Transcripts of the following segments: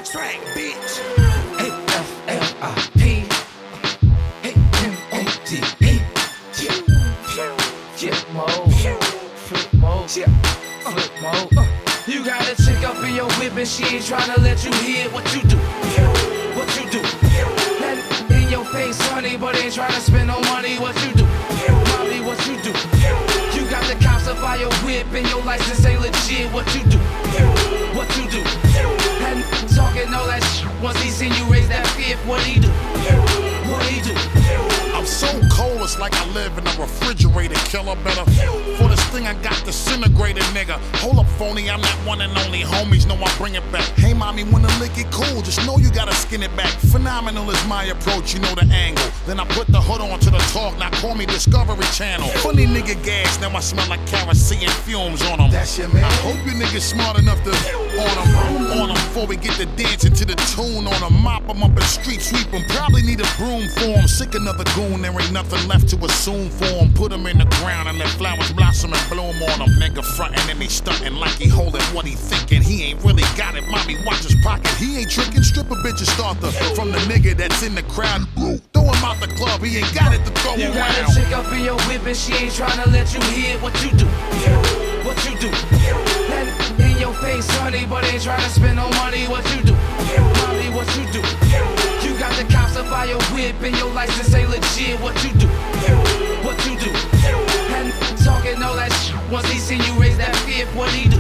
Swag, bitch. AFLIP. AMOD. Flip mode. Flip mode. Flip mode. You got a chick up in your whip and she ain't tryna let you hear what you do. What you do. That in your face, honey, but ain't tryna spend no money. What you do. Mommy, what you do. You got the cops up by your whip and your license ain't legit. What you do. What you do. And talking all that shit. Once he seen you raise that fifth, what he do. What he do. I'm so cold, it's like I live in a refrigerator. Killer better. For this thing I got disintegrated, nigga. Hold up, phony, I'm that one and only. Homies know I bring it back. Hey, mommy, when the lick it cool, just know you gotta skin it back. Phenomenal is my approach, you know the angle. Then I put the hood on to the talk, now call me Discovery Channel. Funny nigga gas, now I smell like kerosene fumes on them. That's your man. I hope you niggas smart enough to on them before we get to dancing to the tune on them. Mop them up and street sweep them. Probably need a broom for them. Sick another goon, there ain't nothing left to assume for them. Put them in the ground and let flowers blossom and bloom on them. Nigga frontin' and they stuntin' like he holdin' what he thinkin'. He ain't really got it, mommy, watch his pocket. He ain't trickin', stripper bitches start the from the nigga that's in the crowd. Throw him out the club, he ain't got it to throw You around. got a chick up in your whip and she ain't tryna let you hear what you do. What you do. That in your face, honey, but ain't tryna spend no money. What you do. Mommy, what you do. You got the cops up by your whip and your license ain't legit. What you do. What you do. And talking all that shit. Once he seen you raise that fifth, what he do.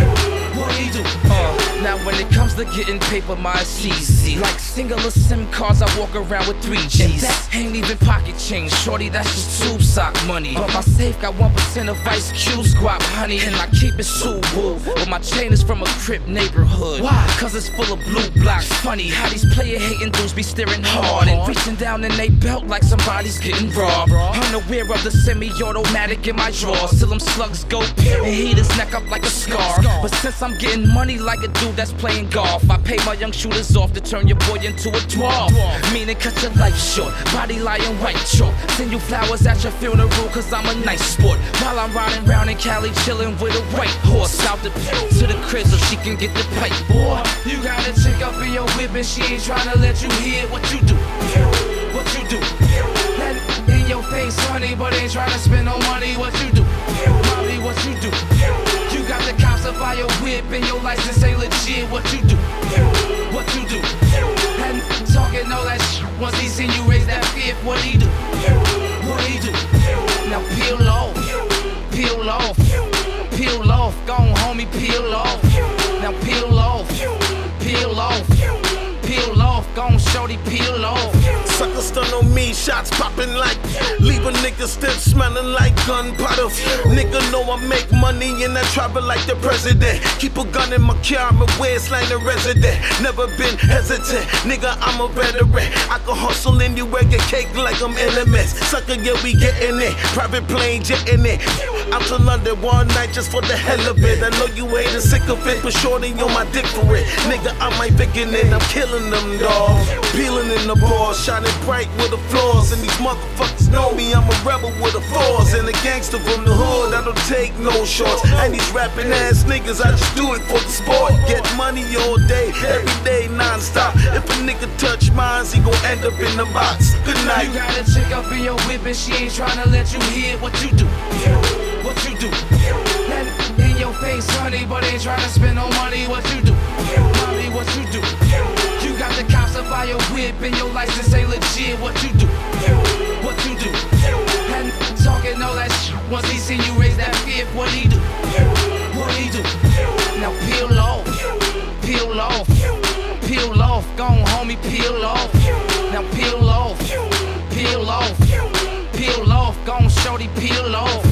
What he do. Now when it comes to getting paper, my it's easy. Like singular SIM cards, I walk around with 3 Gs. And that ain't even pocket change, shorty, that's just tube sock money. But my safe got 1% of Ice Cube squat, honey. And I keep it Subaru, but my chain is from a Crip neighborhood. Why? Cause it's full of blue blocks. Funny how these player hating dudes be staring hard and reaching down in they belt like somebody's getting robbed. Unaware of the semi-automatic in my drawers till them slugs go and heat his neck up like a scar. But since I'm getting money like a dude that's playing golf, I pay my young shooters off to turn your boy into a dwarf. Meaning cut your life short, body lying white chalk. Send you flowers at your funeral cause I'm a nice sport. While I'm riding round in Cali chillin' with a white horse. Out the to the crib so she can get the pipe. Boy, you got a chick up in your whip and she ain't tryna let you hear what you do. What you do. That in your face, honey, but ain't tryna spend no money. What you do. Mommy, what you do. You got the cops up by your whip and your license ain't legit. What you do. What you do. And talking all that shit. Once he seen you raise that fifth, what he do. What he do. Now peel off. Peel off. Peel off. Go on, homie, peel off. Now peel off. Peel off. Peel off. Go on, shorty, peel off. Sucker stun on me, shots popping like leave a nigga still smelling like gunpowder. Nigga know I make money and I travel like the president. Keep a gun in my car, my waistline a resident. Never been hesitant, nigga I'm a veteran. I can hustle anywhere, get cake like I'm LMS. Sucker, yeah, we getting it, private plane jetting it. Out to London one night just for the hell of it. I know you ain't sick of it, but shorty on my dick for it. Nigga, I might begin it, I'm killing them, dawg. Peeling in the ball, shining bright with the flaws. And these motherfuckers know me, I'm a rebel with a force. And a gangster from the hood, I don't take no shorts. And these rapping ass niggas, I just do it for the sport. Get money all day, every day, non-stop. If a nigga touch mines, he gon' end up in the box. Good night. You got a chick up in your whip and she ain't tryna let you hear what you do. What you do. That in your face, honey, but ain't tryna spend no money. What you do. Mommy, what you do. You got the cops up by your whip and your license ain't legit. What you do. What you do. And talking all that shit. Once he seen you raise that fifth, what he do. What he do. Now peel off. Peel off. Peel off. Go on, homie, peel off. Now peel off. Peel off. Peel off. Go on, shorty, peel off.